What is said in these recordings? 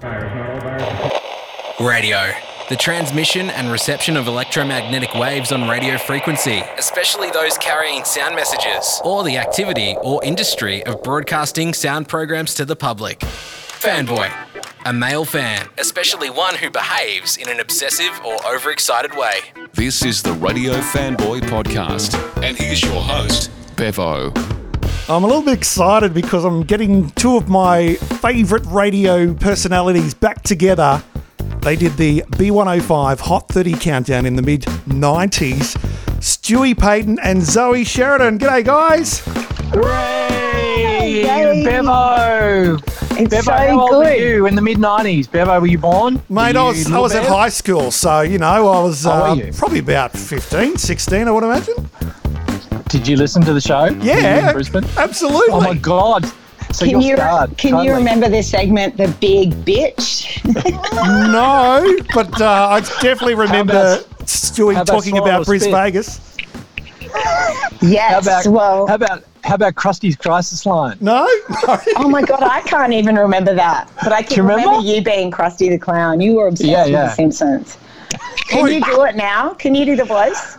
Radio. The transmission and reception of electromagnetic waves on radio frequency, especially those carrying sound messages, or the activity or industry of broadcasting sound programs to the public. Fanboy. A male fan, especially one who behaves in an obsessive or overexcited way. This is the Radio Fanboy Podcast, and here's your host, Bevo. I'm a little bit excited because I'm getting two of my favourite radio personalities back together. They did the B105 Hot 30 countdown in the mid-90s. Stewie Payton and Zoe Sheridan. G'day, guys. Hooray! Hey. Bevo! It's Bevo, so how old good. were you in the mid-90s? Bevo, were you born? Mate, I was at high school, so, you know, I was How were you? probably about 15, 16, I would imagine. Did you listen to the show? Yeah, In Brisbane? absolutely. Oh, my God. So Can you're scarred. you Totally. remember the segment, The Big Bitch? No, but I definitely remember how Stewie about talking Swallow about a Bris Spit? Vegas. Yes. How about Krusty's Crisis Line? No? Oh my God, I can't even remember that. But I Do you can remember remember? you being Krusty the Clown. You were obsessed with Yeah. The Simpsons. Can you do it now? Can you do the voice?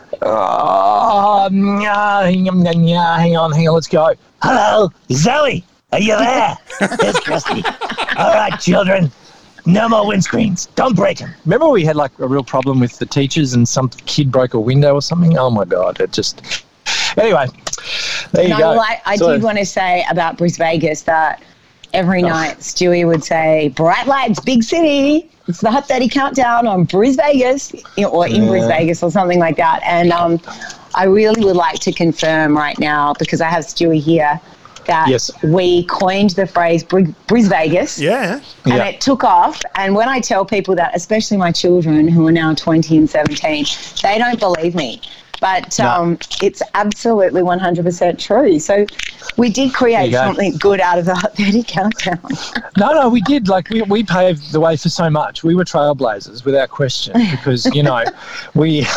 Hang on, let's go. Hello, Zoe, are you there? There's Krusty. All right, children, no more windscreens. Don't break them. Remember we had like a real problem with the teachers and some kid broke a window or something? Oh my God, it just... Anyway, there you No, go. well, I So- did want to say about Bris Vegas that every night Stewie would say, bright lights, big city. It's the Hot 30 countdown on Bris Vegas, or in Bris Vegas or something like that. And I really would like to confirm right now, because I have Stewie here, that Yes. we coined the phrase Bris Vegas. Yeah. And Yeah. it took off. And when I tell people that, especially my children who are now 20 and 17, they don't believe me. But No. it's absolutely 100% true. So we did create go. something good out of the Hot 30 countdown. No, we did. Like, we paved the way for so much. We were trailblazers, without question, because, you know, we...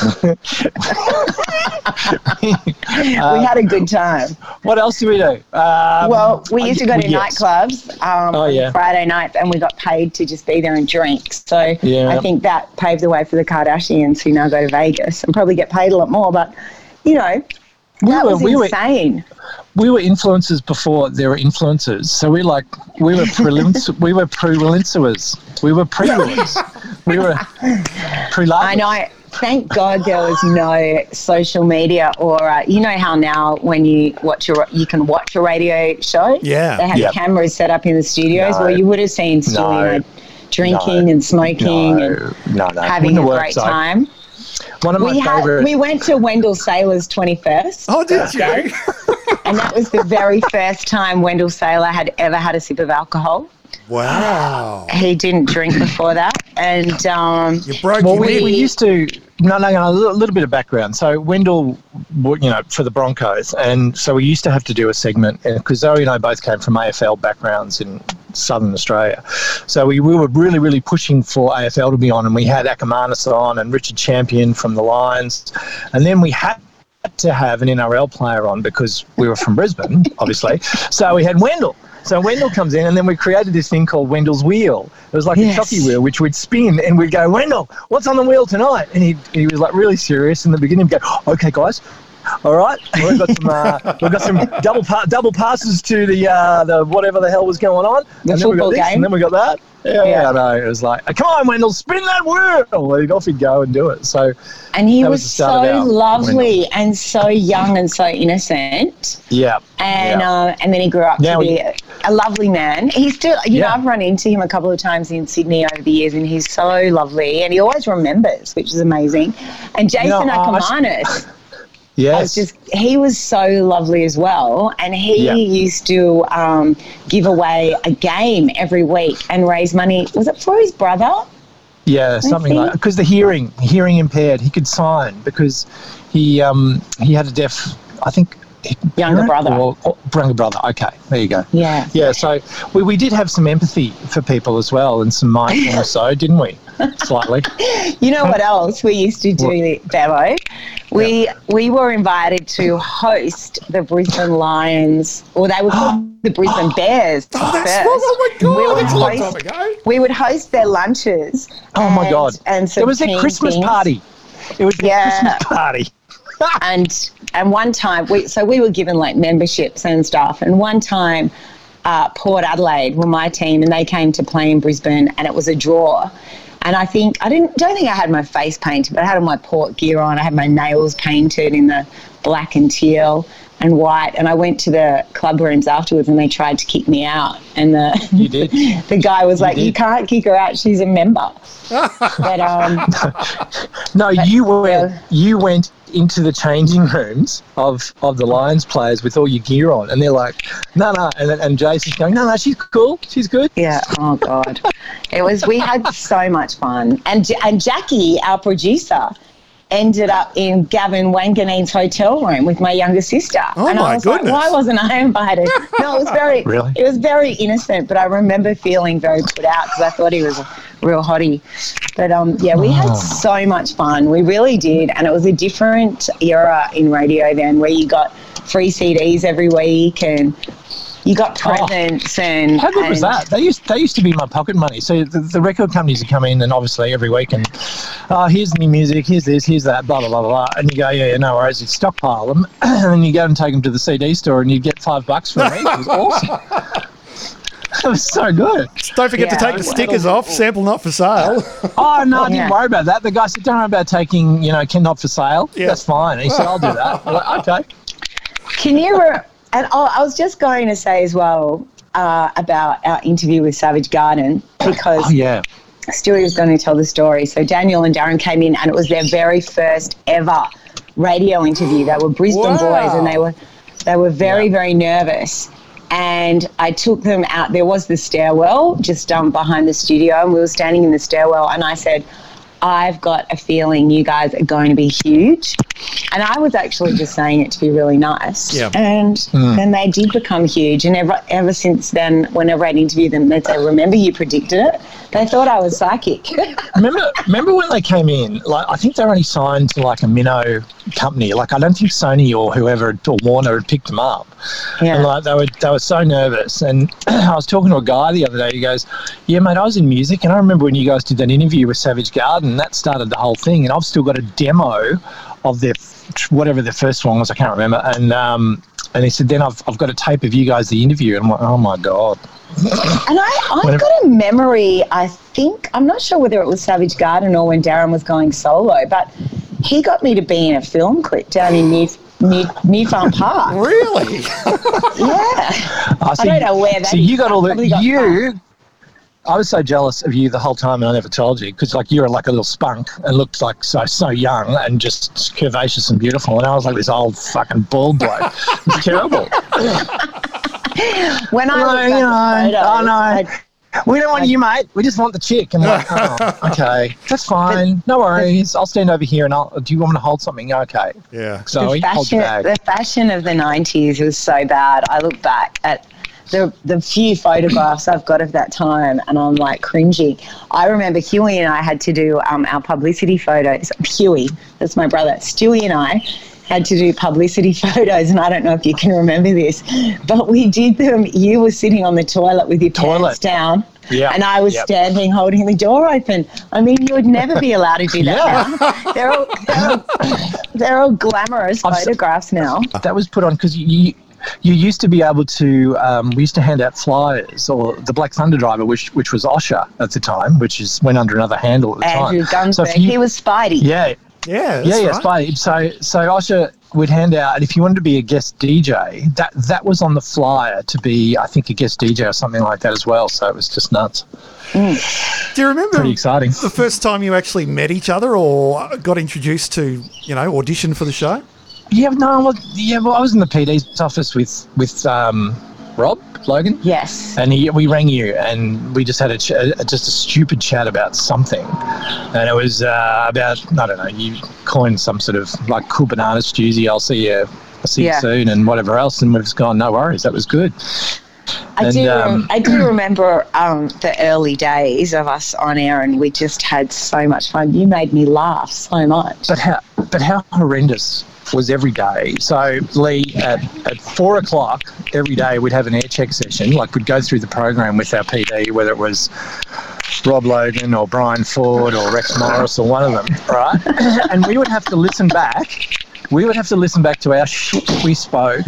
We had a good time. What else do we do? Well, we used to go to yes. nightclubs yeah. on Friday nights, and we got paid to just be there and drink. So Yeah. I think that paved the way for the Kardashians, who now go to Vegas and probably get paid a lot more. But, you know, that was insane. We were influencers before there were influencers. So we were pre-influencers. We were pre-influencers. We were pre-lovers. I know. Thank God there was no social media, or you know how now when you can watch a radio show. Yeah. They have Yep. cameras set up in the studios. No. Well, you would have seen Stewie and I drinking and smoking and having a great time. One of my favorite. We went to Wendell Saylor's 21st. Oh, did you? birthday, and that was the very first time Wendell Saylor had ever had a sip of alcohol. Wow. He didn't drink before that, and You broke Well, your we wheel. used to. No, a little bit of background. So Wendell, you know, for the Broncos, and so we used to have to do a segment because Zoe and I both came from AFL backgrounds in Southern Australia. So we were really, really pushing for AFL to be on, and we had Akamanis on and Richard Champion from the Lions, and then we had to have an NRL player on because we were from Brisbane, obviously. So we had Wendell. So Wendell comes in, and then we created this thing called Wendell's Wheel. It was like a jockey wheel, which we'd spin, and we'd go, Wendell, what's on the wheel tonight? And he was like really serious in the beginning. He'd go, okay, guys, all right, we've got some double passes to the whatever the hell was going on. The and then we got football this, game. and then we got that. Yeah, I know. It was like, come on, Wendell, spin that wheel. And off he'd go and do it. So, And he that was the start of so our lovely and so young and so innocent. yeah. And yeah. And then he grew up Now to be a lovely man. He's still, you know, Yeah. I've run into him a couple of times in Sydney over the years, and he's so lovely, and he always remembers, which is amazing. And Jason Akamanis, Yes. he was so lovely as well, and he Yeah. used to give away a game every week and raise money. Was it for his brother? Yeah, something think. like because the hearing impaired, he could sign because he had a deaf, I think, Younger brother. or younger brother. Okay, there you go. Yeah. Yeah, so we did have some empathy for people as well, and some mindfulness, so didn't we? Slightly. You know what else we used to do, Bevo? We were invited to host the Brisbane Lions, or they were called the Brisbane Bears first. Oh my God, that's a long time ago. We would host their lunches. Oh my God. And some it was their team Christmas things. party. It was their Christmas party. And one time, we were given like memberships and stuff. And one time, Port Adelaide were my team, and they came to play in Brisbane, and it was a draw. And I don't think I had my face painted, but I had all my Port gear on. I had my nails painted in the black and teal and white. And I went to the club rooms afterwards, and they tried to kick me out. And You did? the guy was like, "You can't kick her out. She's a member." But No, you went into the changing rooms of the Lions players with all your gear on, and they're like, no, and Jason's going, no, she's cool, she's good. yeah, oh God, we had so much fun, and Jackie, our producer, ended up in Gavin Wanganeen's hotel room with my younger sister. Oh, and my I was goodness. like, why wasn't I invited? No, it was very, Really? It was very innocent, but I remember feeling very put out because I thought he was a real hottie. But we had so much fun. We really did, and it was a different era in radio then, where you got free CDs every week and you got presents. And How good was that? They used to be my pocket money. So the record companies would come in, and obviously every week, and here's new music, here's this, here's that, blah, blah, blah, blah. And you go, yeah, no worries, you stockpile them, and then you go and take them to the CD store, and you get $5 for them each. It was awesome. It was so good. Don't forget to take the stickers off. Sample not for sale. Oh, no, I didn't worry about that. The guy said, don't worry about taking, Ken not for sale. Yeah. That's fine. And he said, I'll do that. I'm like, okay. Can you? I was just going to say as well about our interview with Savage Garden, because Stewie was going to tell the story. So Daniel and Darren came in, and it was their very first ever radio interview. They were Brisbane boys, and they were very, very nervous. And I took them out. There was the stairwell just behind the studio, and we were standing in the stairwell, and I said, I've got a feeling you guys are going to be huge. And I was actually just saying it to be really nice. Yeah. And then they did become huge. And ever since then, whenever I'd interview them, they'd say, remember you predicted it? They thought I was psychic. Remember when they came in? Like, I think they were only signed to like a minnow company. Like, I don't think Sony or whoever or Warner had picked them up. Yeah. And like they were so nervous. And I was talking to a guy the other day. He goes, "Yeah, mate, I was in music, and I remember when you guys did that interview with Savage Garden. That started the whole thing. And I've still got a demo of their whatever their first one was. I can't remember." And he said, "Then I've got a tape of you guys the interview." And I'm like, "Oh my God." And I've got a memory, I think, I'm not sure whether it was Savage Garden or when Darren was going solo, but he got me to be in a film clip down in New Farm Park. Really? Yeah. I don't know where that So is. you got all the... Probably got fun. I was so jealous of you the whole time, and I never told you, because like you're like a little spunk and looked like so young and just curvaceous and beautiful, and I was like this old fucking bald bloke. It was terrible. When I We don't want you, mate. We just want the chick. And like, oh, okay, that's fine. No worries. I'll stand over here, and do you want me to hold something? Okay. Yeah. Zoe, hold your bag. The fashion of the 90s was so bad. I look back at the few photographs I've got of that time, and I'm like cringing. I remember Huey and I had to do our publicity photos. Huey, that's my brother. Stewie and I had to do publicity photos, and I don't know if you can remember this, but we did them. You were sitting on the toilet with your pants down, and I was standing holding the door open. I mean, you would never be allowed to do that now. They're all glamorous photographs now. That was put on because you used to be able to, we used to hand out flyers, or the Black Thunder driver, which was Osher at the time, which went under another handle at the Andrew time. Gunsberg, he was Spidey. Yeah, that's right. Spidey. So Osher would hand out, and if you wanted to be a guest DJ, that was on the flyer to be, I think, a guest DJ or something like that as well. So it was just nuts. Do you remember Pretty exciting. the first time you actually met each other or got introduced to, audition for the show? Well, I was in the PD's office with Rob Logan. Yes. And we rang you, and we just had just a stupid chat about something, and it was about, I don't know, you coined some sort of like cool banana Stewie, I'll see you soon, and whatever else, and we've just gone, no worries, that was good. I do remember the early days of us on air, and we just had so much fun. You made me laugh so much. But how horrendous was every day? So, Lee, at 4 o'clock every day, we'd have an air check session. Like, we'd go through the program with our PD, whether it was Rob Logan or Brian Ford or Rex Morris or one of them, right? And we would have to listen back. We would have to listen back to our shit we spoke,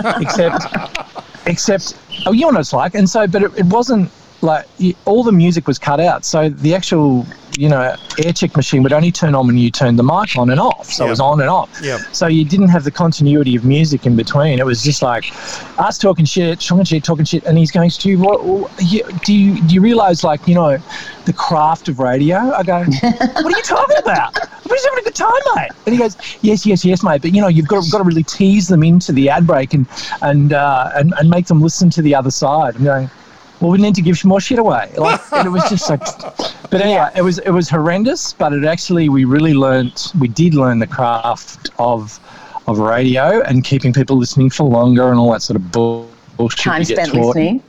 except, oh, you know what it's like. And so, but it wasn't like all the music was cut out. So the actual, air check machine would only turn on when you turned the mic on and off. So it was on and off. Yep. So you didn't have the continuity of music in between. It was just like us talking shit. And he's going, Stu, do you realise, like, the craft of radio? I go, what are you talking about? We're just having a good time, mate. And he goes, yes, mate. But, you've got to really tease them into the ad break and make them listen to the other side. I'm going, well, we need to give more shit away. And it was just so. But anyway, it was horrendous. But we did learn the craft of radio and keeping people listening for longer and all that sort of bullshit. Time spent listening.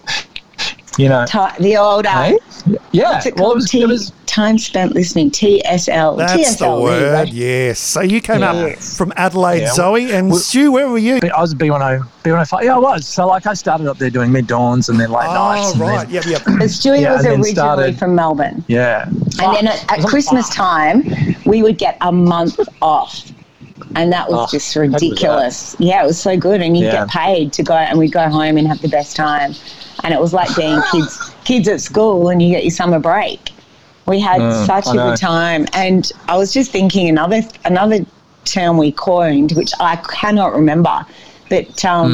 The old hey? Yeah. What's it called? It was time spent listening. TSL. That's TSL, the word. Yes. So you came up from Adelaide, Zoe, and Stu. Where were you? I was at B105. Yeah, I was. So I started up there doing mid-dawns and then late nights. Oh, right. Yep. Stewie was originally from Melbourne. Yeah. And then at Christmas time, we would get a month off. And that was just ridiculous. Yeah, it was so good. And you'd get paid to go, and we'd go home and have the best time. And it was like being kids at school, and you get your summer break. We had such a good time. And I was just thinking another term we coined, which I cannot remember, but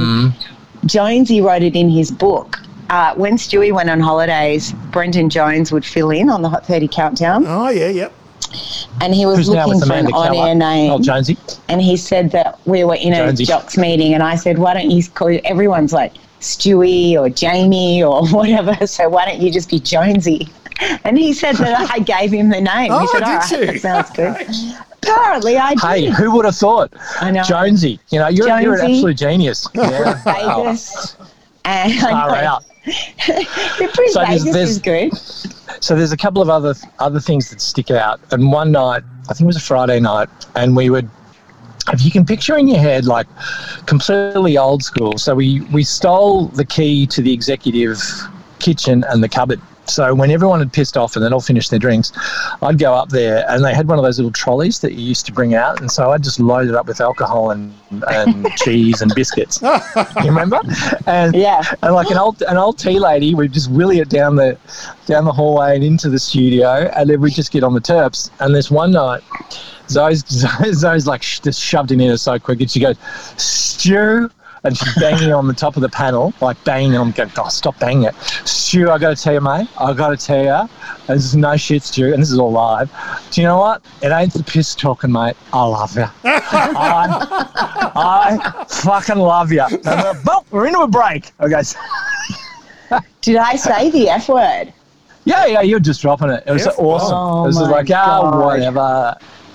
Jonesy wrote it in his book. When Stewie went on holidays, Brendan Jones would fill in on the Hot 30 Countdown. Oh, yeah, yep. And he was looking for an on-air name. Oh, Jonesy. And he said that we were in a jocks meeting, and I said, why don't you call you, everyone's like Stewie or Jamie or whatever, so why don't you just be Jonesy? And he said that I gave him the name. Oh, he said, all right, that sounds good. Apparently I did. Hey, who would have thought? I know. Jonesy. You're an absolute genius. Yeah. Vegas. And I know. Vegas is good. So there's a couple of other things that stick out. And one night, I think it was a Friday night, and we would, if you can picture in your head, like completely old school. So we stole the key to the executive kitchen and the cupboard. So when everyone had pissed off and they'd all finished their drinks, I'd go up there, and they had one of those little trolleys that you used to bring out, and so I'd just load it up with alcohol and cheese and biscuits. You remember? And like an old tea lady, we'd just willy it down the hallway and into the studio, and then we'd just get on the terps. And this one night, Zoe's like just shoved it in her so quick, and she goes, Stu. And she's banging on the top of the panel, like banging on, going, oh, stop banging it. Stu, I got to tell you, mate, this is no shit, Stu, and this is all live. Do you know what? It ain't the piss talking, mate. I love you. I fucking love you. And we're into a break. Okay. Did I say the F word? Yeah, you're just dropping it. It was awesome. Oh, it was like, God. Whatever.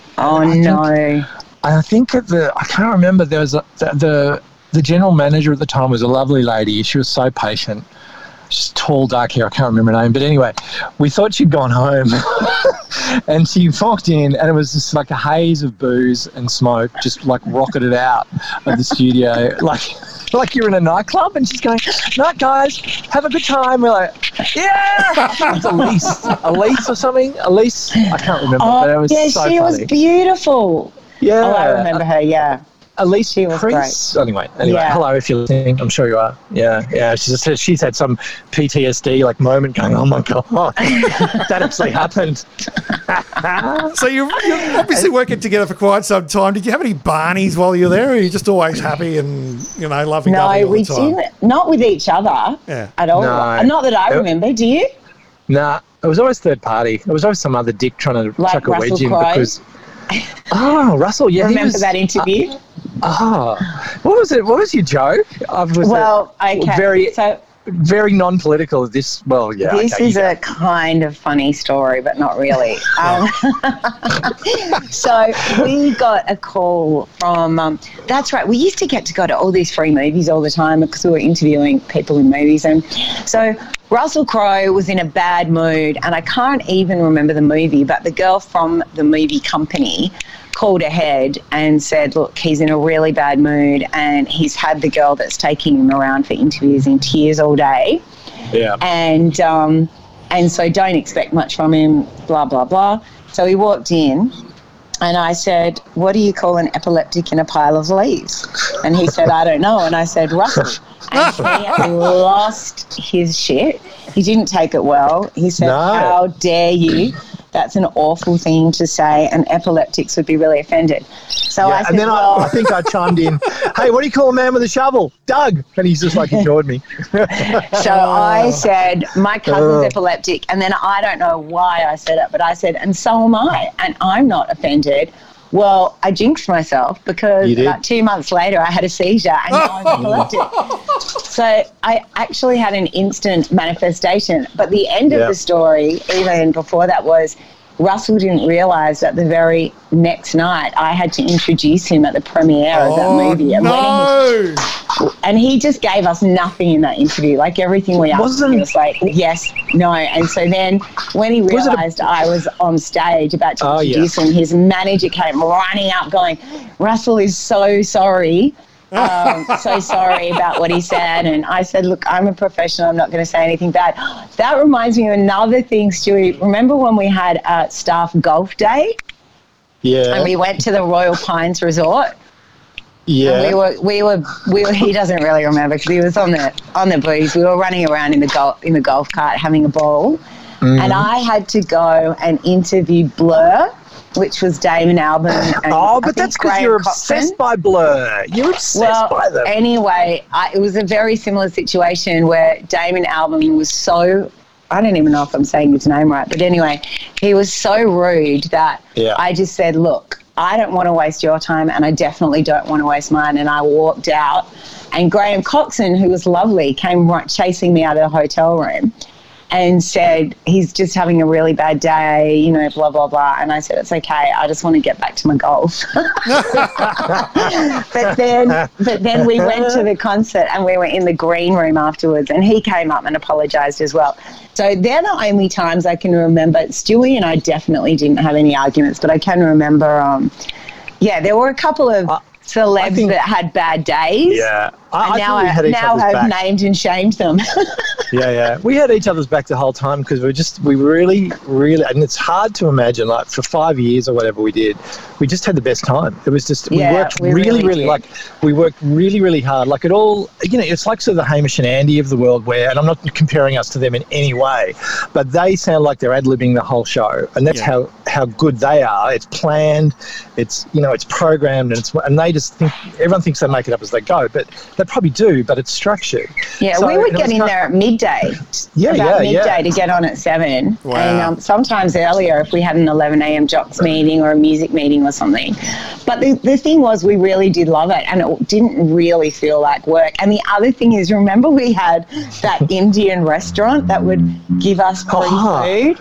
I think I can't remember, there was the general manager at the time was a lovely lady. She was so patient. She's tall, dark hair. I can't remember her name. But anyway, we thought she'd gone home. And she walked in, and it was just like a haze of booze and smoke just like rocketed out of the studio. Like you're in a nightclub, and she's going, night, guys, have a good time. We're like, yeah. It's Elise or something. Elise, I can't remember. But it was so funny. She was beautiful. Yeah. Oh, I remember her, yeah. Elise, she was great. Anyway, hello if you're listening. I'm sure you are. Yeah. She's had some PTSD like moment going, oh my God, that actually happened. So you're obviously working together for quite some time. Did you have any Barneys while you were there, or are you just always happy and, loving all the time? No, we didn't. Not with each other at all. No. Not that I remember. Do you? Nah, it was always third party. It was always some other dick trying to chuck a wedge in because... Oh, Russell, yeah. Remember that interview? What was it? What was your joke? Okay. Very... So very non-political. This This is a kind of funny story, but not really. So we got a call from, that's right, we used to get to go to all these free movies all the time because we were interviewing people in movies. And so Russell Crowe was in a bad mood, and I can't even remember the movie, but the girl from the movie company called ahead and said, look, he's in a really bad mood and he's had the girl that's taking him around for interviews in tears all day. Yeah. And so don't expect much from him, blah, blah, blah. So he walked in and I said, what do you call an epileptic in a pile of leaves? And he said, I don't know. And I said, Russell. And he lost his shit. He didn't take it well. He said, how dare you? That's an awful thing to say, and epileptics would be really offended. So I said, and then I think I chimed in, hey, what do you call a man with a shovel? Doug. And he's just like ignored me. So I said, my cousin's epileptic, and then I don't know why I said it, but I said, and so am I, and I'm not offended. Well, I jinxed myself because about 2 months later I had a seizure and now I'm epileptic. So I actually had an instant manifestation. But the end of the story, even before that, was Russell didn't realise that the very next night I had to introduce him at the premiere of that movie. And he just gave us nothing in that interview. Like everything we asked him, he was like, yes, no. And so then when he realised I was on stage about to introduce him, his manager came running up going, Russell is so sorry. So sorry about what he said. And I said, look, I'm a professional. I'm not going to say anything bad. That reminds me of another thing, Stewie. Remember when we had a staff golf day? Yeah. And we went to the Royal Pines Resort? Yeah. And we were. He doesn't really remember because he was on the booze. We were running around in the golf cart having a ball. And I had to go and interview Blur, which was Damon Albarn. And but that's because you're obsessed by Blur. You're obsessed by them. Anyway, it was a very similar situation where Damon Albarn was so, I don't even know if I'm saying his name right, but anyway, he was so rude that I just said, look, I don't want to waste your time and I definitely don't want to waste mine. And I walked out and Graham Coxon, who was lovely, came chasing me out of the hotel room and said, he's just having a really bad day, you know, blah, blah, blah. And I said, it's okay. I just want to get back to my golf. But then we went to the concert and we were in the green room afterwards and he came up and apologised as well. So they're the only times I can remember. Stewie and I definitely didn't have any arguments, but I can remember, there were a couple of celebs that had bad days. Yeah. I now I've named and shamed them. Yeah. We had each other's back the whole time because we really, and it's hard to imagine, like for 5 years or whatever we did, we just had the best time. It was just, we worked really we worked really, really hard. Like it all, you know, it's like sort of the Hamish and Andy of the world where, and I'm not comparing us to them in any way, but they sound like they're ad-libbing the whole show. And that's how good they are. It's planned, it's, you know, it's programmed and they just think, everyone thinks they make it up as they go, but they probably do, but it's structured. Yeah, so we would get in there at midday. Midday to get on at 7. Wow. And sometimes earlier if we had an 11 a.m. jocks meeting or a music meeting or something. But the thing was we really did love it and it didn't really feel like work. And the other thing is, remember we had that Indian restaurant that would give us free food?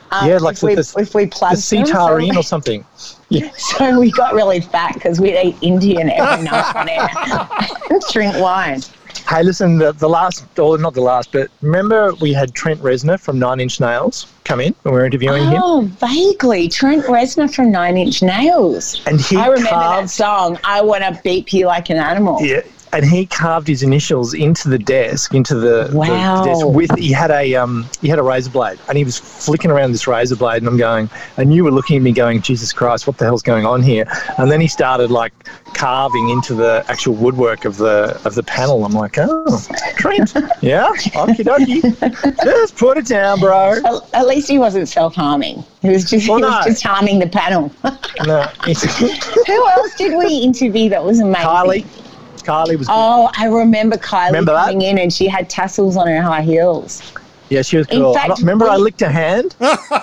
If we plugged the Sitar Inn or something. Yeah. So we got really fat because we'd eat Indian every night on air and drink wine. Hey, listen, the last, or not the last, but remember we had Trent Reznor from Nine Inch Nails come in when we were interviewing him? Oh, vaguely. Trent Reznor from Nine Inch Nails. And I remember that song, I Want to Beat You Like an Animal. Yeah. And he carved his initials into the desk, the desk he had a razor blade, and he was flicking around this razor blade, and you were looking at me going, Jesus Christ, what the hell's going on here? And then he started like carving into the actual woodwork of the panel. I'm like, oh, Trent, yeah, okie dokie, just put it down, bro. At least he wasn't self-harming. He was just harming the panel. No. Who else did we interview that was amazing? Kylie was good. Oh, I remember Kylie coming in and she had tassels on her high heels. Yeah, she was cool. In fact, I licked her hand?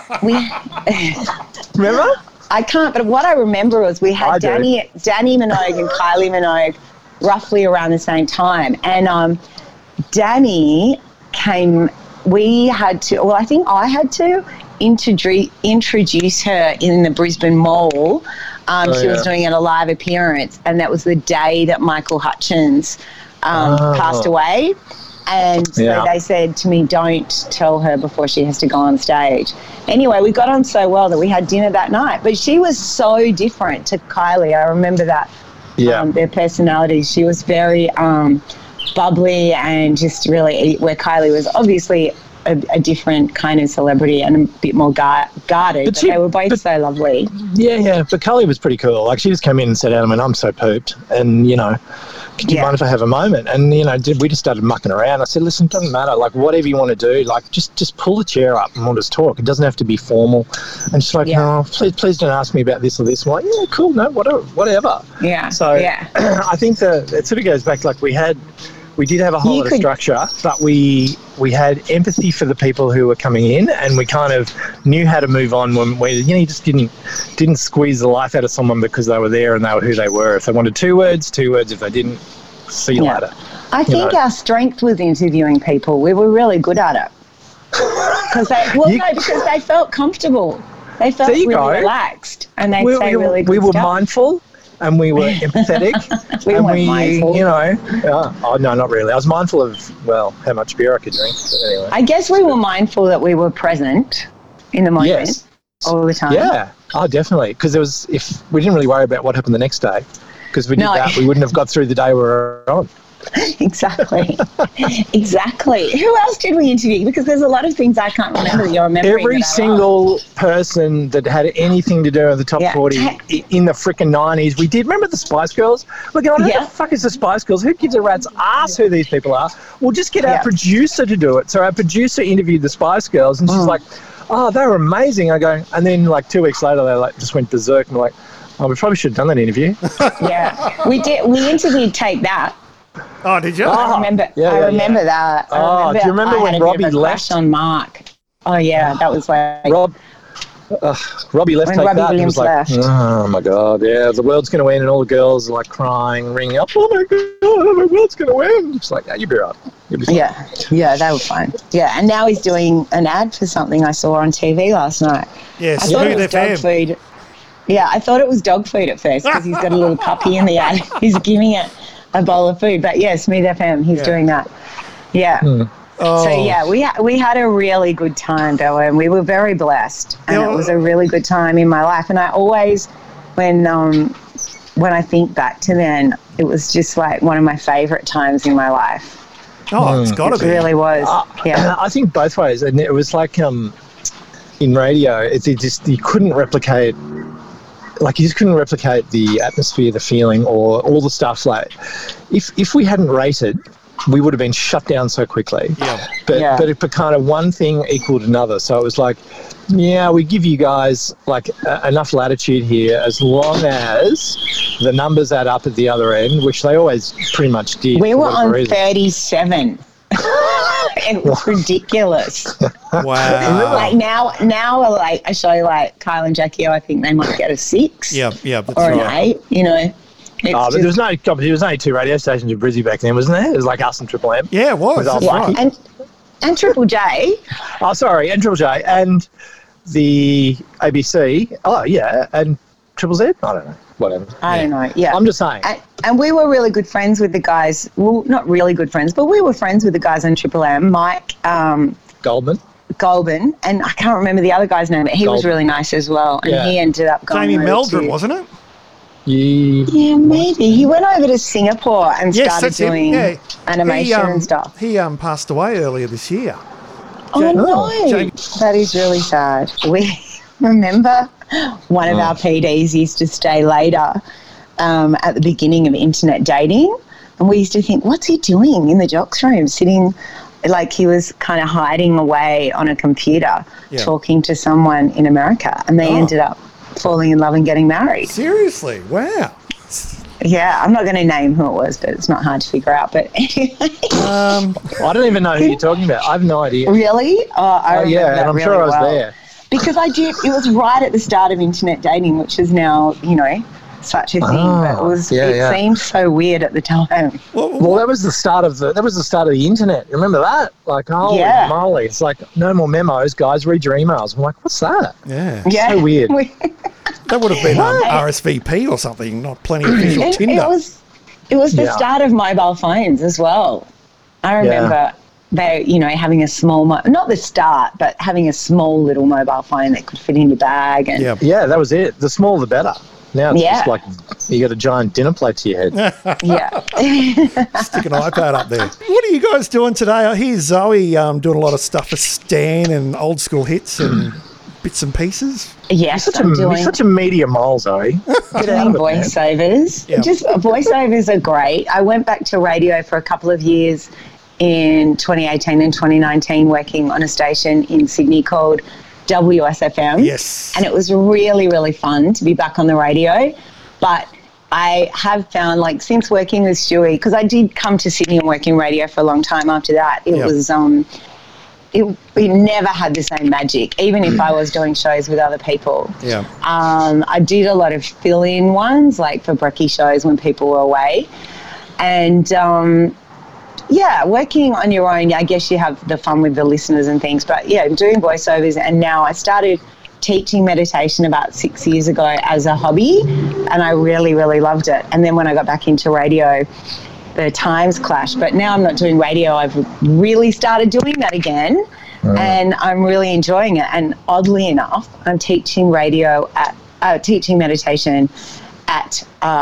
Remember? I can't, but what I remember was we had Danny Minogue and Kylie Minogue roughly around the same time. And Danny we had to, well, I think I had to introduce her in the Brisbane Mall. She was doing a live appearance, and that was the day that Michael Hutchins passed away. And so they said to me, don't tell her before she has to go on stage. Anyway, we got on so well that we had dinner that night. But she was so different to Kylie. I remember that, their personalities. She was very bubbly and just really, where Kylie was obviously a different kind of celebrity and a bit more guarded. But they were both so lovely. Yeah. But Kylie was pretty cool. Like, she just came in and said, Adam, I'm so pooped. And, do you mind if I have a moment? And, we just started mucking around. I said, listen, it doesn't matter. Like, whatever you want to do, like, just pull the chair up and we'll just talk. It doesn't have to be formal. And she's like, no, please don't ask me about this or this. I'm like, yeah, cool, no, whatever. Yeah. So I think it sort of goes back, like, we did have a whole lot of structure, but we had empathy for the people who were coming in, and we kind of knew how to move on when you just didn't squeeze the life out of someone because they were there and they were who they were. If they wanted 2 words. If they didn't, see you later. I think our strength was interviewing people. We were really good at it. Because they felt comfortable. They felt really relaxed, and they'd say really good stuff. We were mindful. And we were empathetic. We weren't mindful. No, not really. I was mindful of, how much beer I could drink. But anyway. I guess we were mindful that we were present in the moment all the time. Yeah, definitely. Because if we didn't really worry about what happened the next day, because we did that, we wouldn't have got through the day we were on. Exactly. Who else did we interview? Because there's a lot of things I can't remember that you're remembering. Every single person that had anything to do with the top 40 in the frickin' 90s. We did. Remember the Spice Girls? We're going, who the fuck is the Spice Girls? Who gives a rat's ass who these people are? We'll just get our producer to do it. So our producer interviewed the Spice Girls, and she's like, oh, they were amazing. I go, and then like 2 weeks later, they just went berserk, and we're like, oh, we probably should have done that interview. We did. We interviewed Take That. Oh, did you? I remember that. do you remember when Robbie left on Mark? Oh yeah, that was like Robbie left. When Take Robbie That. Williams It was like, left. oh my god, the world's going to win, and all the girls are like crying, ringing up. Oh my god, the world's going to win. It's like, you'll be right. You'll be fine. Yeah, they were fine. Yeah, and now he's doing an ad for something I saw on TV last night. Yes, I thought it was dog food. Yeah, I thought it was dog food at first because he's got a little puppy in the ad. He's giving it a bowl of food. But yeah, Smooth FM, he's doing that. Yeah. So yeah, we had a really good time, Bella, and we were very blessed. And it was a really good time in my life. And I always, when I think back to then, it was just like one of my favourite times in my life. Oh, it's got to be. It really was. I think both ways. And it was like in radio, you couldn't replicate. Like, you just couldn't replicate the atmosphere, the feeling, or all the stuff. Like, if we hadn't rated, we would have been shut down so quickly. But kind of one thing equaled another. So it was like, we give you guys like enough latitude here as long as the numbers add up at the other end, which they always pretty much did. We were on 37. And it was ridiculous. Wow. Like now, like a show like Kyle and Jackie O, I think they might get a 6. Yeah, that's or an right. 8. You know. But there was only 2 radio stations in Brizzy back then, wasn't there? It was like us and Triple M. Yeah, it was. That's right. And Triple J. Oh, sorry, and Triple J and the ABC. Oh yeah, and Triple Z. I don't know. Whatever. I don't know. Yeah. I'm just saying. And we were really good friends with the guys. Well, not really good friends, but we were friends with the guys on Triple M. Mike Goldman, and I can't remember the other guy's name, but he was really nice as well. And he ended up going Jamie Meldrum, wasn't it? Yeah, maybe. He went over to Singapore and started doing animation and stuff. He passed away earlier this year. Oh, no. That is really sad. We remember one of our PDs used to stay later at the beginning of internet dating, and we used to think, what's he doing in the jocks room, sitting like he was kind of hiding away on a computer talking to someone in America, and they ended up falling in love and getting married. Seriously? Wow. Yeah, I'm not going to name who it was, but it's not hard to figure out. But anyway. I don't even know who you're talking about. I have no idea. Really? I remember that and I'm really sure I was well. there. Because it was right at the start of internet dating, which is now, such a thing. But it seemed so weird at the time. Well, that was the start of the internet. Remember that? Like, holy moly! It's like no more memos, guys. Read your emails. I'm like, what's that? Yeah, so weird. That would have been RSVP or something, not plenty official Tinder. It was the start of mobile phones as well. I remember they, having a small, not the start, but having a small little mobile phone that could fit in your bag. And yeah, that was it. The smaller the better. Now it's just like you got a giant dinner plate to your head. Stick an iPad up there. What are you guys doing today? I hear Zoe doing a lot of stuff for Stan and old school hits and bits and pieces. Yes, you're such a media mole, Zoe. Get out of it, voiceovers. Man. Just voiceovers are great. I went back to radio for a couple of years in 2018 and 2019, working on a station in Sydney called WSFM. Yes. And it was really, really fun to be back on the radio. But I have found, like, since working with Stewie, because I did come to Sydney and work in radio for a long time after that, it was it never had the same magic, even if I was doing shows with other people. Yeah. I did a lot of fill-in ones, like for brekkie shows when people were away. And, working on your own, I guess you have the fun with the listeners and things. But, doing voiceovers. And now I started teaching meditation about 6 years ago as a hobby, and I really, really loved it. And then when I got back into radio, the times clashed. But now I'm not doing radio. I've really started doing that again, and I'm really enjoying it. And oddly enough, I'm teaching teaching meditation at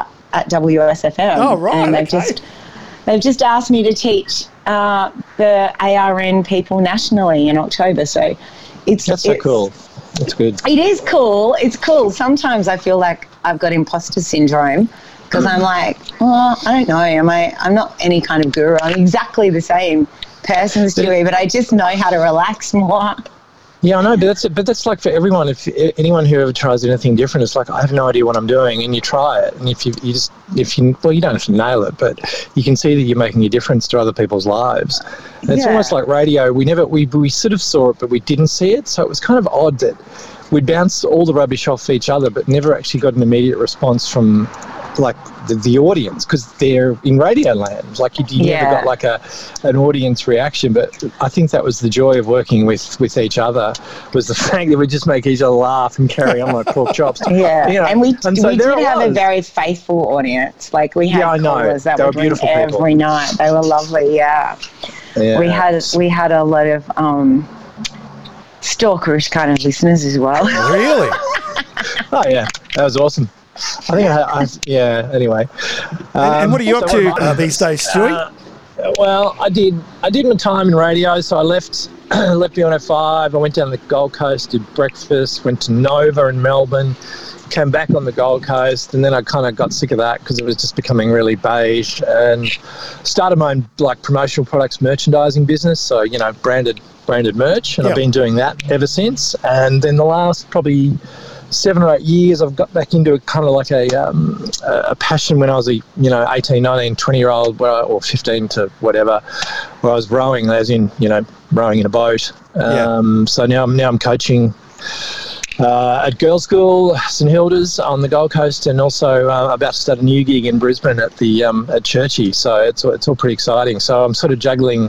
WSFM. Oh, right. And they've just asked me to teach the ARN people nationally in October. So that's so cool. That's good. It is cool. It's cool. Sometimes I feel like I've got imposter syndrome because I'm like, I don't know. I'm not any kind of guru. I'm exactly the same person as Stewie, but I just know how to relax more. Yeah, I know, but that's like for everyone. If anyone who ever tries anything different, it's like, I have no idea what I'm doing, and you try it, and if you don't have to nail it, but you can see that you're making a difference to other people's lives. And it's almost like radio. We sort of saw it, but we didn't see it. So it was kind of odd that we'd bounce all the rubbish off each other, but never actually got an immediate response from like the audience, because they're in radio land. Like you never got like an audience reaction. But I think that was the joy of working with each other, was the fact that we just make each other laugh and carry on like pork chops. And we did have a very faithful audience. Like we had callers that would ring every night. They were lovely. Yeah. We had a lot of stalkerish kind of listeners as well. Really? Oh yeah, that was awesome. I think anyway. And what are you up to these days, Stewie? Well, I did my time in radio, so I left B105. I went down to the Gold Coast, did breakfast, went to Nova in Melbourne, came back on the Gold Coast, and then I kind of got sick of that because it was just becoming really beige, and started my own like promotional products merchandising business, so branded merch, and I've been doing that ever since. And then the last probably 7 or 8 years, I've got back into kind of like a passion when I was 18, 19, 20-year-old, or 15 to whatever, where I was rowing, as in, rowing in a boat. So now I'm coaching at Girls' School, St Hilda's on the Gold Coast, and also about to start a new gig in Brisbane at the at Churchy. So it's all pretty exciting. So I'm sort of juggling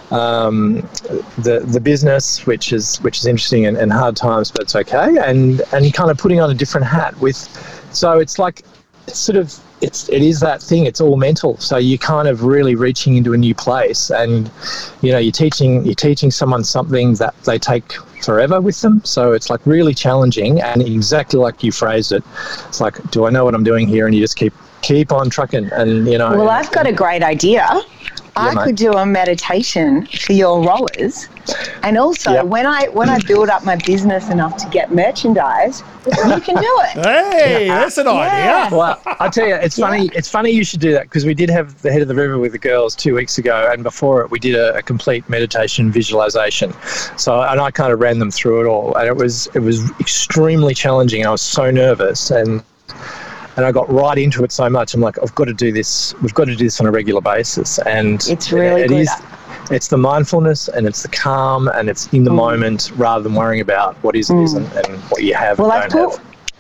the business, which is interesting and hard times, but it's okay, and kind of putting on a different hat so it's like it is that thing, it's all mental, so you're kind of really reaching into a new place, and you're teaching someone something that they take forever with them, so it's like really challenging, and exactly like you phrased it, it's like, do I know what I'm doing here? And you just keep on trucking, and well, I've got a great idea. I could do a meditation for your rowers, and also when I build up my business enough to get merchandise, you can do it. Hey, that's an idea. Well, I tell you, it's funny. It's funny you should do that, because we did have the Head of the River with the girls 2 weeks ago, and before it we did a complete meditation visualization. So, and I kind of ran them through it all, and it was extremely challenging. I was so nervous, and I got right into it so much. I'm like, I've got to do this. We've got to do this on a regular basis. And it's really good. It's the mindfulness, and it's the calm, and it's in the moment rather than worrying about what is and what you have and don't have.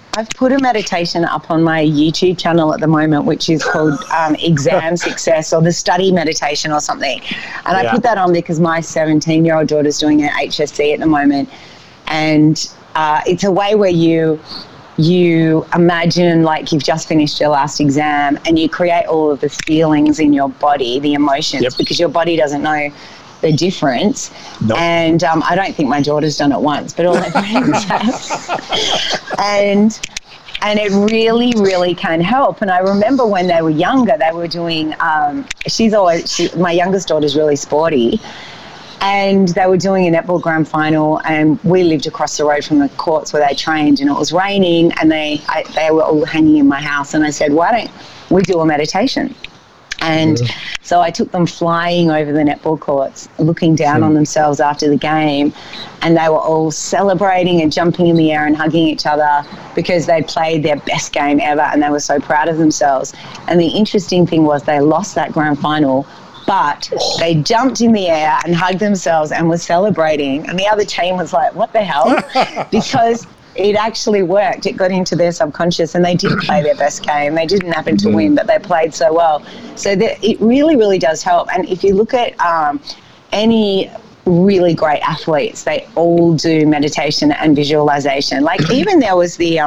I've put a meditation up on my YouTube channel at the moment, which is called Exam Success or the Study Meditation or something. And I put that on because my 17-year-old daughter's doing her HSC at the moment. And it's a way where you imagine like you've just finished your last exam and you create all of the feelings in your body, the emotions, because your body doesn't know the difference. Nope. And I don't think my daughter's done it once, but all my friends have. And it really, really can help. And I remember when they were younger, they were doing, my youngest daughter's really sporty, and they were doing a netball grand final, and we lived across the road from the courts where they trained, and it was raining, and they were all hanging in my house, and I said, why don't we do a meditation? And so I took them flying over the netball courts, looking down on themselves after the game, and they were all celebrating and jumping in the air and hugging each other because they played their best game ever, and they were so proud of themselves. And the interesting thing was they lost that grand final, but they jumped in the air and hugged themselves and were celebrating. And the other team was like, what the hell? Because it actually worked. It got into their subconscious, and they did play their best game. They didn't happen to win, but they played so well. So it really, really does help. And if you look at any really great athletes, they all do meditation and visualization. Like even there was the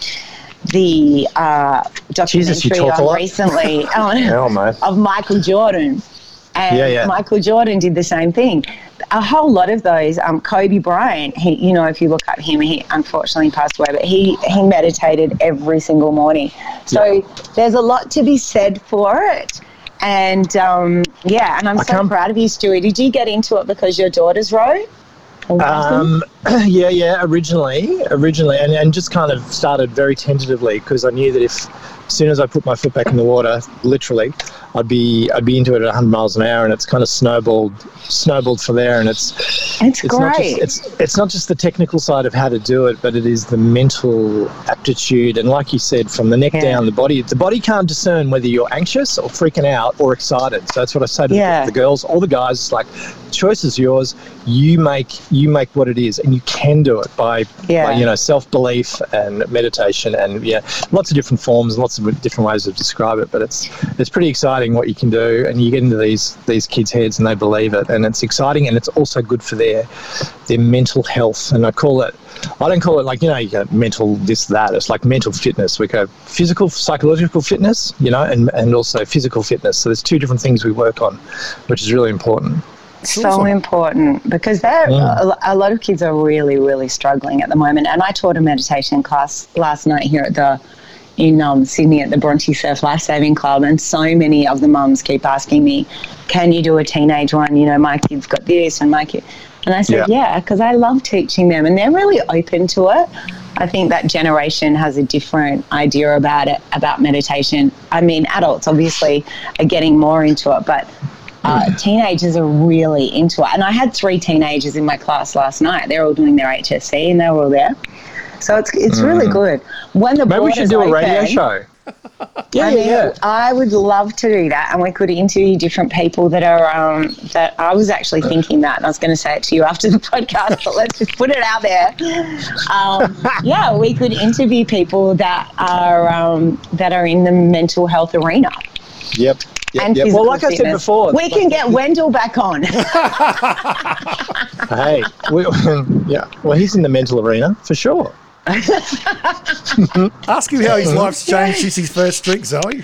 documentary on recently of Michael Jordan. And Michael Jordan did the same thing. A whole lot of those, Kobe Bryant, he, if you look at him, he unfortunately passed away, but he meditated every single morning. So there's a lot to be said for it. And and I'm so proud of you, Stewie. Did you get into it because your daughters wrote? Originally, and just kind of started very tentatively because I knew that as soon as I put my foot back in the water, literally, I'd be into it at 100 miles an hour, and it's kind of snowballed from there. And it's great. It's not just the technical side of how to do it, but it is the mental aptitude. And like you said, from the neck down, the body can't discern whether you're anxious or freaking out or excited. So that's what I say to the girls, all the guys. It's like, the choice is yours. You make what it is, and you can do it by self-belief and meditation and lots of different forms and lots of different ways to describe it. But it's pretty exciting what you can do, and you get into these kids' heads and they believe it, and it's exciting, and it's also good for their mental health. And I don't call it like, you got mental this, that. It's like mental fitness. We go physical, psychological fitness, and also physical fitness. So there's two different things we work on, which is really important. So important, because a lot of kids are really, really struggling at the moment. And I taught a meditation class last night here in Sydney at the Bronte Surf Lifesaving Club, and so many of the mums keep asking me, can you do a teenage one? My kid's got this, and my kid. And I said, because I love teaching them, and they're really open to it. I think that generation has a different idea about it, about meditation. I mean, adults obviously are getting more into it, but teenagers are really into it. And I had 3 teenagers in my class last night. They're all doing their HSC, and they were all there. So it's really good. Maybe we should do a radio show. I would love to do that, and we could interview different people that are that I was actually thinking that, and I was going to say it to you after the podcast, but let's just put it out there. We could interview people that are in the mental health arena. Yep. Well, like I said before, we can get Wendell back on. Hey, well, he's in the mental arena for sure. Ask him how his life's changed since his first drink, Zoe.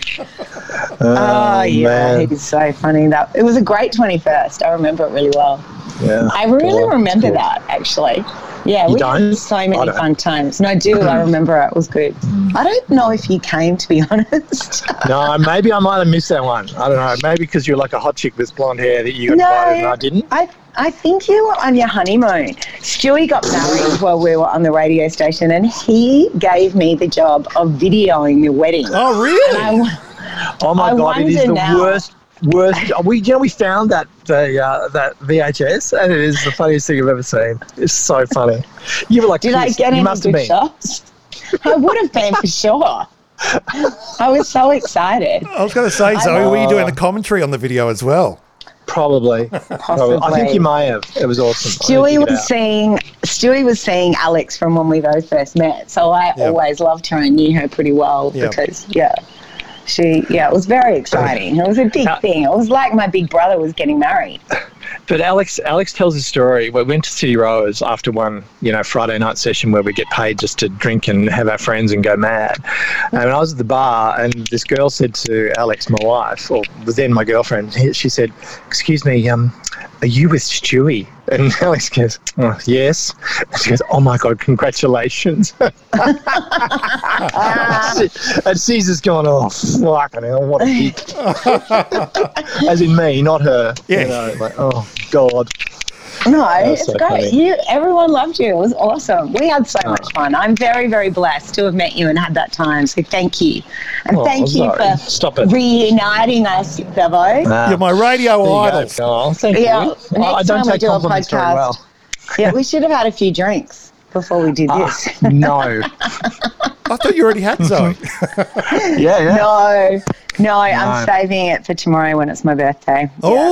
Man. He's so funny. It was a great 21st. I remember it really well. Yeah, I really remember that, actually. Yeah, we had so many fun times. No, I do. I remember it. It was good. I don't know if you came, to be honest. No, maybe I might have missed that one. I don't know. Maybe because you're like a hot chick with blonde hair that you got invited and I didn't. I think you were on your honeymoon. Stewie got married while we were on the radio station, and he gave me the job of videoing the wedding. Oh, really? Oh my God! It is the worst. We found that VHS, and it is the funniest thing I've ever seen. It's so funny. You were like, did I get any good shots? I would have been for sure. I was so excited. I was going to say, Zoe, were you doing the commentary on the video as well? Probably. I think you may have. It was awesome. Stewie was seeing Alex from when we both first met, so I always loved her and knew her pretty well because it was very exciting. It was a big thing. It was like my big brother was getting married. But Alex tells a story. We went to City Rowers after one, Friday night session where we get paid just to drink and have our friends and go mad. And I was at the bar, and this girl said to Alex, my wife, or then my girlfriend, she said, "Excuse me, are you with Stewie?" And Alex goes, "Oh, yes." And she goes, "Oh my God, congratulations." And she's just gone, "Oh, fucking hell, what a dick." As in me, not her. Yeah. Like, oh God. No, it's so great. funny. Everyone loved you. It was awesome. We had so much fun. I'm very, very blessed to have met you and had that time. So thank you. And thank you for reuniting us, Bevo. You're my radio idol. Oh, thank you. Next I don't time we take do a compliments very podcast, well. Yeah, we should have had a few drinks before we did this. No. I thought you already had Zoe. Yeah. No, I'm saving it for tomorrow when it's my birthday.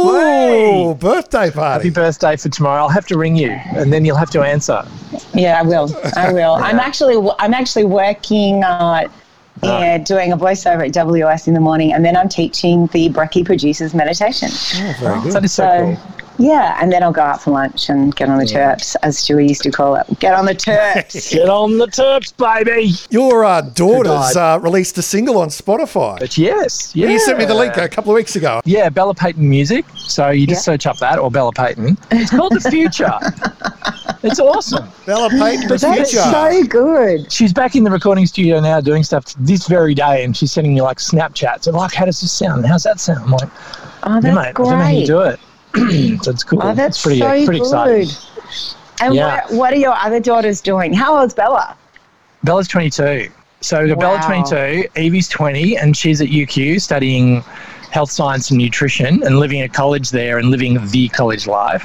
Oh, birthday party. Happy birthday for tomorrow. I'll have to ring you, and then you'll have to answer. Yeah, I will. I'm actually working doing a voiceover at WS in the morning, and then I'm teaching the Brekkie Producers Meditation. Oh, very good. That is so cool. Yeah, and then I'll go out for lunch and get on the terps, as Stewie used to call it. Get on the terps. Get on the terps, baby. Your daughter's released a single on Spotify. But yes. Yeah. You sent me the link a couple of weeks ago. Yeah, Bella Payton Music. So you just search up that, or Bella Payton. It's called The Future. It's awesome. Bella Payton, The That's Future. so good. She's back in the recording studio now doing stuff this very day, and she's sending me like Snapchats of like, how does this sound? How's that sound? I'm like, Oh, that's mate, great. I don't know how you do it. So it's cool. Oh, that's it's pretty, so pretty good. exciting. And Yeah. what are your other daughters doing? How old's Bella? Bella's 22. So Wow. Bella's 22, Evie's 20, and she's at UQ studying health science and nutrition and living at college there and living the college life.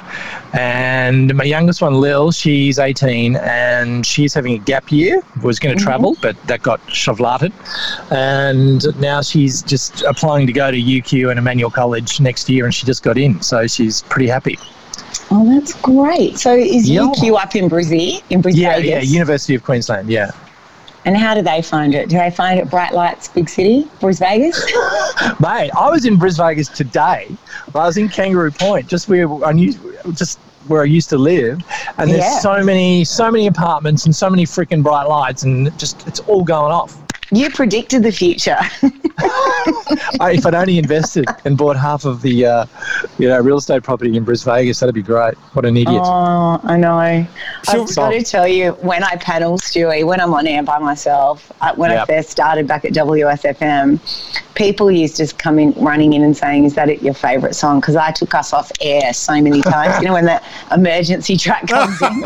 And my youngest one, Lil, she's 18 and she's having a gap year, was going to travel, but that got shovlated. And now she's just applying to go to UQ and Emmanuel College next year, and she just got in. So she's pretty happy. Oh, that's great. So is UQ up in Brizzy, Vegas? Yeah, University of Queensland, yeah. And how do they find it? Do they find it Bright Lights, big city, Bris Vegas? Mate, I was in Bris Vegas today. I was in Kangaroo Point, just where I used to live, and there's so many apartments and so many freaking bright lights, and it's all going off. You predicted the future. If I'd only invested and bought half of the real estate property in Bris Vegas, that'd be great. What an idiot. Oh, I know. I've So- got to tell you, when I paddle, Stewie, when I'm on air by myself, when I first started back at WSFM, people used to come in running in and saying, "Is that your favourite song?" Because I took us off air so many times. You know, when the emergency track comes in.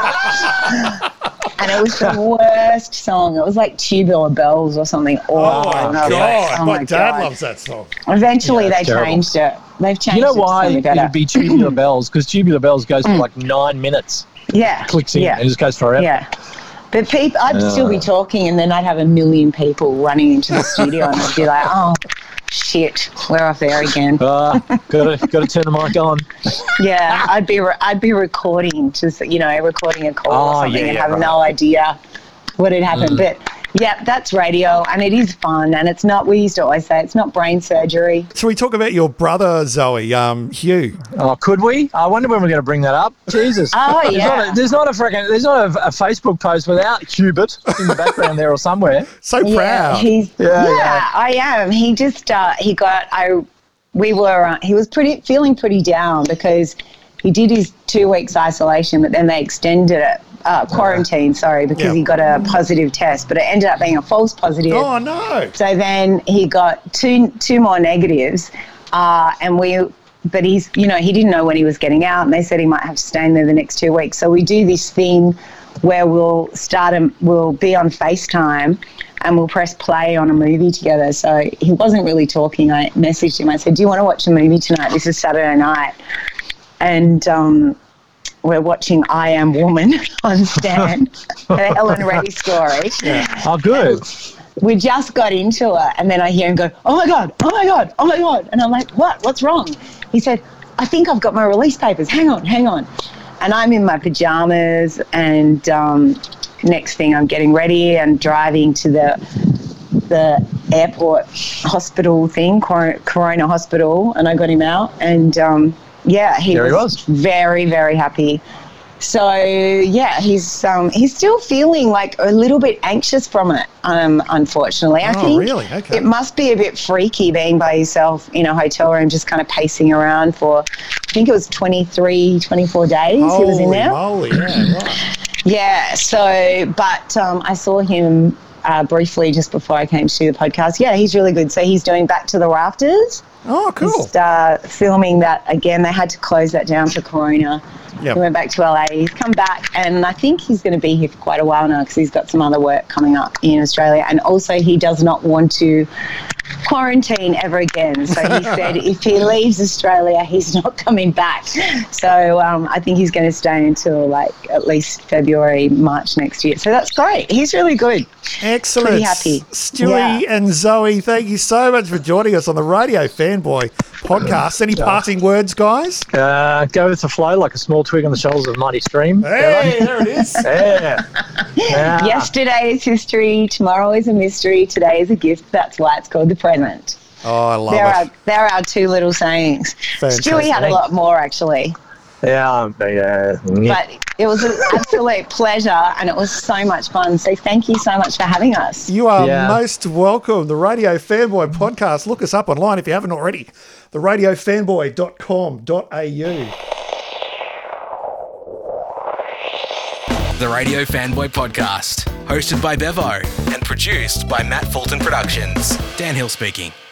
And it was the worst song. It was like Tubular Bells or something. Oh, my God. Oh, my my dad God. loves that song. Eventually, they terrible. changed it. They've changed You know it to why something it better. would be Tubular Bells? Because Tubular Bells goes for like 9 minutes. Yeah. Clicks in Yeah. and just goes forever. Yeah. But I'd still be talking, and then I'd have a million people running into the studio, and I'd be like, "Oh, shit, we're off there again." Gotta turn the mic on. Yeah, I'd be recording, recording a call or something, and have no idea what had happened. But yeah, that's radio, and it is fun, and it's not. We used to always say it's not brain surgery. So we talk about your brother, Zoe, Hugh. Oh, could we? I wonder when we're going to bring that up. Jesus. Oh, yeah. There's not a Facebook post without Hubert in the background there or somewhere. So proud. I am. He just he was feeling pretty down because he did his 2 weeks isolation, but then they extended it. Quarantine, because he got a positive test, but it ended up being a false positive. Oh, no. So then he got two more negatives, but he's, he didn't know when he was getting out, and they said he might have to stay in there the next 2 weeks. So we do this thing where we'll be on FaceTime and we'll press play on a movie together. So he wasn't really talking. I messaged him. I said, "Do you want to watch a movie tonight? This is Saturday night." And, we're watching I Am Woman on Stan, the Helen Reddy story. Yeah. Oh, good. We just got into it, and then I hear him go, "Oh my God, oh my God, oh my God." And I'm like, "What? What's wrong?" He said, I think I've got my release papers. Hang on. And I'm in my pajamas, and next thing I'm getting ready and driving to the airport hospital thing, Corona Hospital, and I got him out, and he was very, very happy. So he's still feeling like a little bit anxious from it, unfortunately. I think really? Okay. It must be a bit freaky being by yourself in a hotel room, just kind of pacing around for, I think it was 23, 24 days he was in there. Holy moly, yeah, right. Yeah, so, but I saw him briefly just before I came to do the podcast. Yeah, he's really good. So he's doing Back to the Rafters. Oh, cool. Just filming that again. They had to close that down for Corona. Yep. He went back to LA. He's come back, and I think he's going to be here for quite a while now because he's got some other work coming up in Australia. And also, he does not want to quarantine ever again. So he said if he leaves Australia, he's not coming back. So I think he's going to stay until like at least February, March next year. So that's great. He's really good. Excellent. Pretty happy. Stewie and Zoe, thank you so much for joining us on the Radio Fanboy podcast. Any parting words, guys? Go with the flow like a small twig on the shoulders of a mighty stream. Hey, there it is. Yeah. Yesterday is history. Tomorrow is a mystery. Today is a gift. That's why it's called the present. Oh, I love it. There are two little sayings. Fantastic. Stewie had a lot more, actually. Yeah. But it was an absolute pleasure, and it was so much fun. So thank you so much for having us. You are most welcome. The Radio Fanboy podcast. Look us up online if you haven't already. theradiofanboy.com.au. The Radio Fanboy Podcast, hosted by Bevo and produced by Matt Fulton Productions. Dan Hill speaking.